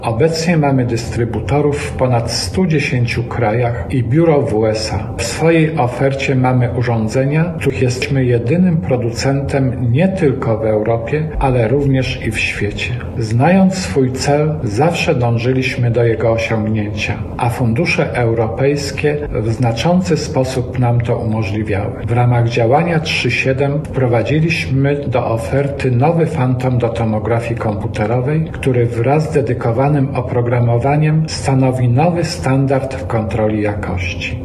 Obecnie mamy dystrybutorów w ponad 110 krajach i biuro w USA. W swojej ofercie mamy urządzenia, których jesteśmy jedynym producentem nie tylko w Europie, ale również i w świecie. Znając swój cel, zawsze dążyliśmy do jego osiągnięcia, a fundusze europejskie w znaczący sposób nam to umożliwiały. W ramach działania 3.7 wprowadziliśmy do oferty nowy fantom do tomografii komputerowej, który wraz z dedykowanym oprogramowaniem stanowi nowy standard w kontroli jakości.